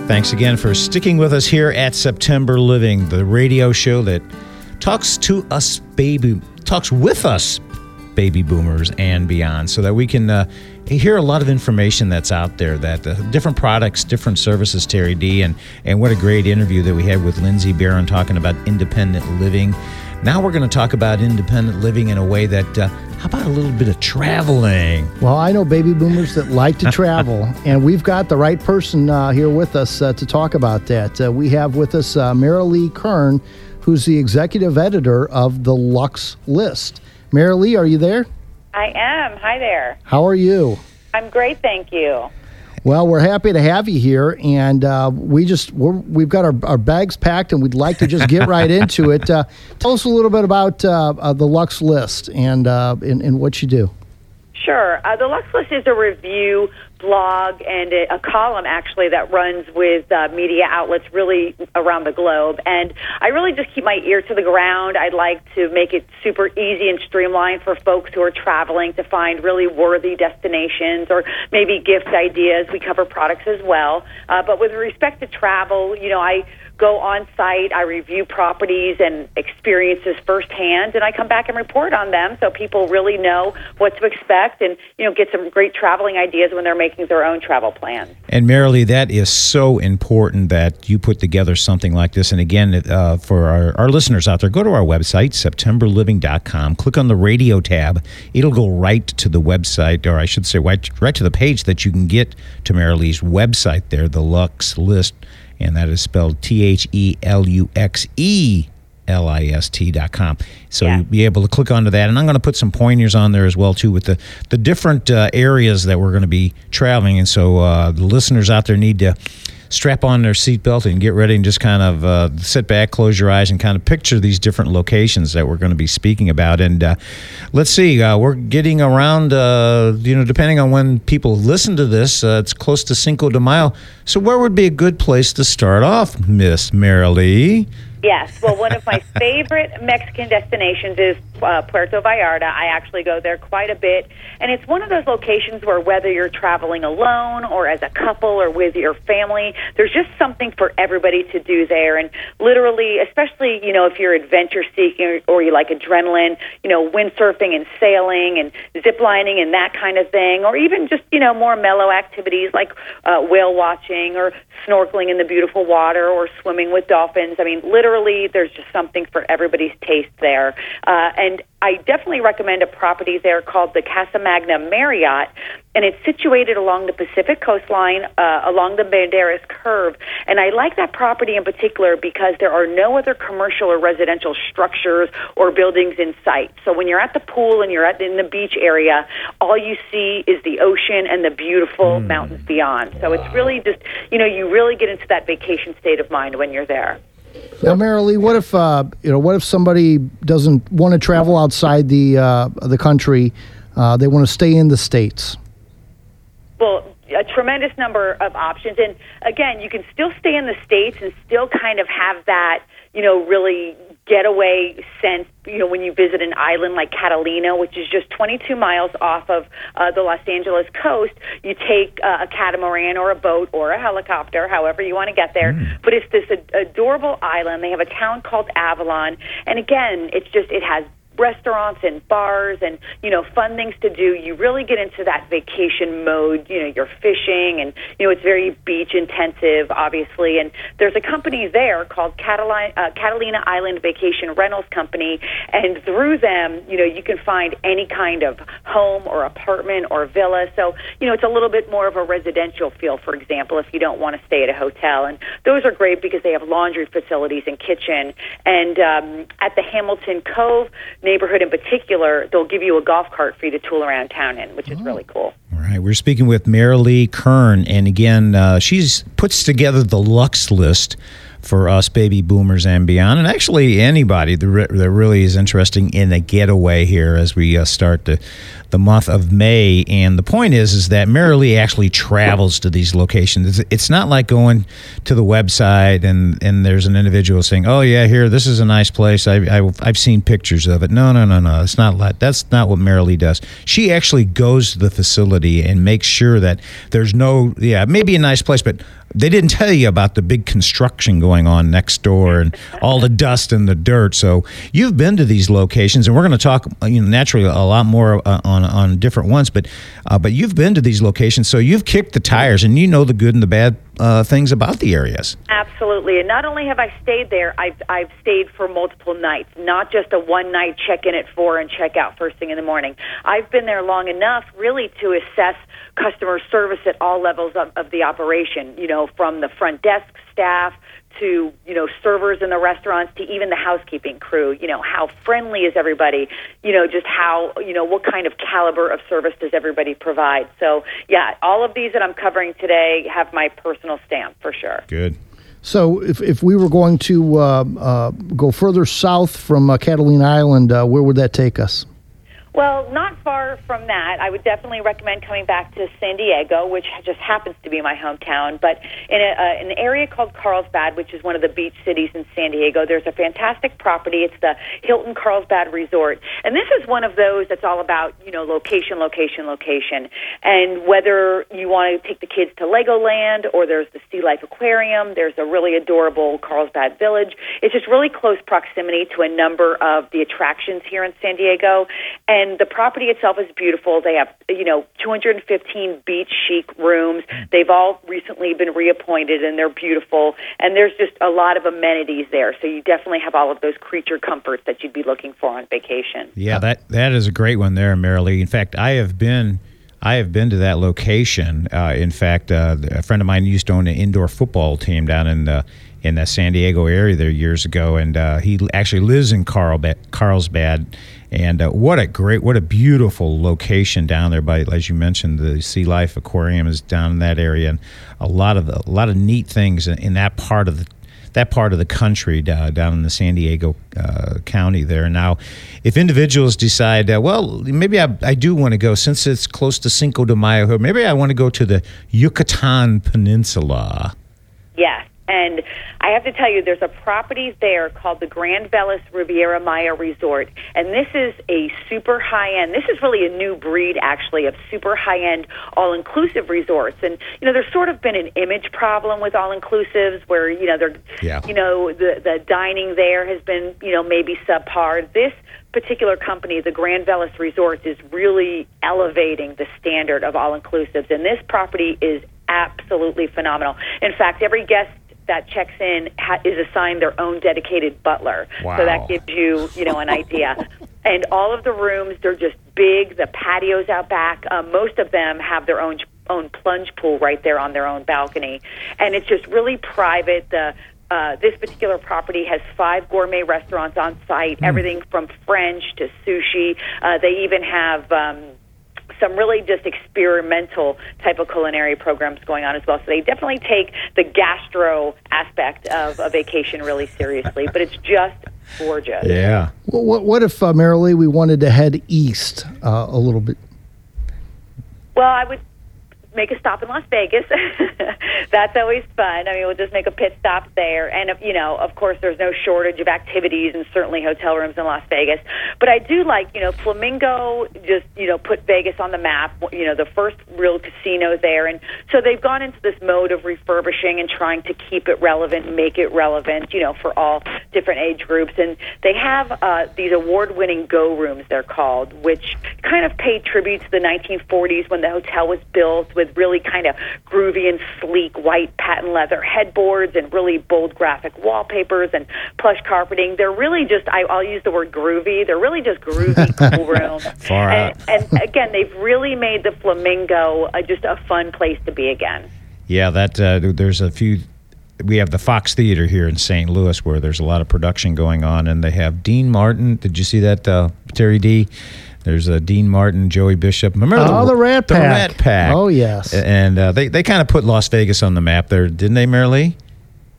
Thanks again for sticking with us here at September Living, the radio show that talks with us, baby boomers and beyond, so that we can hear a lot of information that's out there, that different products, different services, Terry D. And what a great interview that we had with Lindsay Barron talking about independent living. Now we're going to talk about independent living in a way that, how about a little bit of traveling? Well, I know baby boomers that like to travel, and we've got the right person here with us to talk about that. We have with us Marilee Kern, who's the executive editor of the Lux List. Marilee, are you there? I am. Hi there. How are you? I'm great, thank you. Well, we're happy to have you here, and we've got our bags packed, and we'd like to just get right into it. Tell us a little bit about the Lux List and what you do. Sure. The Lux List is a review blog and a column, actually, that runs with media outlets really around the globe. And I really just keep my ear to the ground. I'd like to make it super easy and streamlined for folks who are traveling to find really worthy destinations or maybe gift ideas. We cover products as well. But with respect to travel, I go on site, I review properties and experiences firsthand, and I come back and report on them so people really know what to expect and, get some great traveling ideas when they're making their own travel plans. And Marilee, that is so important that you put together something like this. And again, for our listeners out there, go to our website, septemberliving.com, click on the radio tab. It'll go right to the website, or I should say right to the page that you can get to Marilee's website there, the Lux List. And that is spelled TheLuxeList.com. So you'll be able to click onto that. And I'm going to put some pointers on there as well, too, with the different areas that we're going to be traveling. And so the listeners out there need to strap on their seatbelt and get ready and just kind of sit back, close your eyes, and kind of picture these different locations that we're going to be speaking about. And let's see, we're getting around, depending on when people listen to this, it's close to Cinco de Mayo. So where would be a good place to start off, Miss Marilee? Yes. Well, one of my favorite Mexican destinations is Puerto Vallarta. I actually go there quite a bit. And it's one of those locations where whether you're traveling alone or as a couple or with your family, there's just something for everybody to do there. And literally, especially, if you're adventure seeking or you like adrenaline, windsurfing and sailing and zip lining and that kind of thing, or even just, more mellow activities like whale watching or snorkeling in the beautiful water or swimming with dolphins. I mean, literally, there's just something for everybody's taste there. And I definitely recommend a property there called the Casa Magna Marriott, and it's situated along the Pacific coastline, along the Banderas Curve. And I like that property in particular because there are no other commercial or residential structures or buildings in sight. So when you're at the pool and you're in the beach area, all you see is the ocean and the beautiful mountains beyond. So it's really just, you really get into that vacation state of mind when you're there. Now, Marilee, what if somebody doesn't want to travel outside the country? They want to stay in the States. Well, a tremendous number of options. And again, you can still stay in the States and still kind of have that, really getaway sense, when you visit an island like Catalina, which is just 22 miles off of the Los Angeles coast. You take a catamaran or a boat or a helicopter, however you want to get there. But it's this adorable island. They have a town called Avalon. And again, it has restaurants and bars and, fun things to do. You really get into that vacation mode. You're fishing and, it's very beach intensive, obviously. And there's a company there called Catalina Island Vacation Rentals Company. And through them, you can find any kind of home or apartment or villa. So, it's a little bit more of a residential feel, for example, if you don't want to stay at a hotel. And those are great because they have laundry facilities and kitchen. And at the Hamilton Cove neighborhood in particular, they'll give you a golf cart for you to tool around town in, which is really cool. All right, we're speaking with Marilee Kern, and again, she puts together the Lux List for us baby boomers and beyond, and actually anybody that really is interested in a getaway here as we start the month of May. And the point is that Marilee actually travels to these locations. It's not like going to the website and there's an individual saying, "Oh yeah, here, this is a nice place. I've seen pictures of it." No. It's not like that's not what Marilee does. She actually goes to the facility and makes sure that there's maybe a nice place, but they didn't tell you about the big construction going on next door and all the dust and the dirt. So you've been to these locations, and we're going to talk, naturally a lot more on different ones. But you've been to these locations, so you've kicked the tires, and you know the good and the bad things about the areas. Absolutely, and not only have I stayed there, I've stayed for multiple nights, not just a one-night check-in at 4 and check-out first thing in the morning. I've been there long enough, really, to assess customer service at all levels of the operation, from the front desk staff to, servers in the restaurants to even the housekeeping crew. How friendly is everybody? Just how, what kind of caliber of service does everybody provide? So, yeah, all of these that I'm covering today have my personal stamp for sure. Good. So if we were going to go further south from Catalina Island, where would that take us? Well, not far from that. I would definitely recommend coming back to San Diego, which just happens to be my hometown. But in an area called Carlsbad, which is one of the beach cities in San Diego, there's a fantastic property. It's the Hilton Carlsbad Resort. And this is one of those that's all about, location, location, location. And whether you want to take the kids to Legoland or there's the Sea Life Aquarium, there's a really adorable Carlsbad Village. It's just really close proximity to a number of the attractions here in San Diego. And the property itself is beautiful. They have, 215 beach chic rooms. They've all recently been reappointed, and they're beautiful. And there's just a lot of amenities there. So you definitely have all of those creature comforts that you'd be looking for on vacation. Yeah, that is a great one there, Marilee. In fact, I have been to that location. In fact, a friend of mine used to own an indoor football team down in the San Diego area there years ago, and he actually lives in Carlsbad. And what a beautiful location down there by, as you mentioned, the Sea Life Aquarium is down in that area, and a lot of neat things in that part of the country down in the San Diego County there. Now, if individuals decide, maybe I do want to go, since it's close to Cinco de Mayo, maybe I want to go to the Yucatan Peninsula. Yes. And I have to tell you, there's a property there called the Grand Velas Riviera Maya Resort. And this is a super high-end, this is really a new breed, actually, of super high-end all-inclusive resorts. And, there's sort of been an image problem with all-inclusives where, the dining there has been, maybe subpar. This particular company, the Grand Velas Resorts, is really elevating the standard of all-inclusives. And this property is absolutely phenomenal. In fact, every guest that checks in is assigned their own dedicated butler. Wow. So that gives you, an idea. And all of the rooms, they're just big. The patios out back, most of them have their own plunge pool right there on their own balcony. And it's just really private. This particular property has 5 gourmet restaurants on site, everything from French to sushi. They even have some really just experimental type of culinary programs going on as well. So they definitely take the gastro aspect of a vacation really seriously, but it's just gorgeous. Yeah. Well, what if, Marilee, we wanted to head east a little bit? Well, I would make a stop in Las Vegas. That's always fun. I mean, we'll just make a pit stop there. And, of course, there's no shortage of activities and certainly hotel rooms in Las Vegas. But I do like, Flamingo just, put Vegas on the map, the first real casino there. And so they've gone into this mode of refurbishing and trying to keep it relevant, make it relevant, for all different age groups. And they have these award-winning Go rooms, they're called, which kind of pay tribute to the 1940s when the hotel was built, with really kind of groovy and sleek white patent leather headboards and really bold graphic wallpapers and plush carpeting. They're really just, I'll use the word groovy, they're really just groovy, cool rooms. Far out. And again, they've really made the Flamingo just a fun place to be again. Yeah, there's a few. We have the Fox Theater here in St. Louis where there's a lot of production going on, and they have Dean Martin. Did you see that, Terry D? There's Dean Martin, Joey Bishop. Remember the Rat Pack. The Rat Pack. Oh, yes. And they kind of put Las Vegas on the map there, didn't they, Marilee?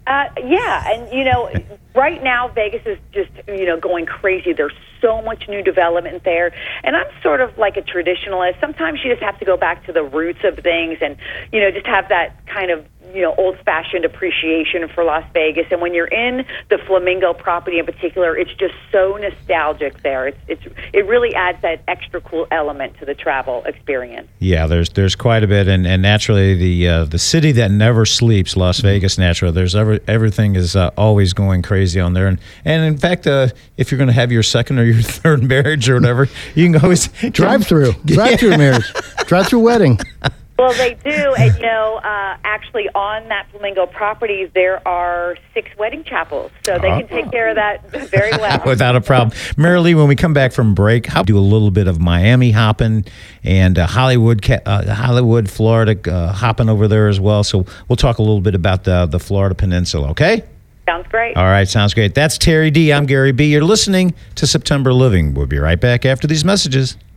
Yeah, and right now Vegas is just going crazy. There's so much new development there, and I'm sort of like a traditionalist. Sometimes you just have to go back to the roots of things, and just have that kind of old-fashioned appreciation for Las Vegas. And when you're in the Flamingo property in particular, it's just so nostalgic there. It really adds that extra cool element to the travel experience. Yeah, there's quite a bit, and naturally the city that never sleeps, Las Vegas. Naturally, everything is always going crazy on there, and in fact, if you're going to have your second or your third marriage or whatever, you can always drive-through marriage, drive-through wedding. Well, they do, and actually on that Flamingo property, there are 6 wedding chapels, so they can take care of that very well. Without a problem. Marilee, when we come back from break, I'll do a little bit of Miami hopping and Hollywood, Florida hopping over there as well, so we'll talk a little bit about the Florida Peninsula, okay? Sounds great. All right, sounds great. That's Terry D. I'm Gary B. You're listening to September Living. We'll be right back after these messages.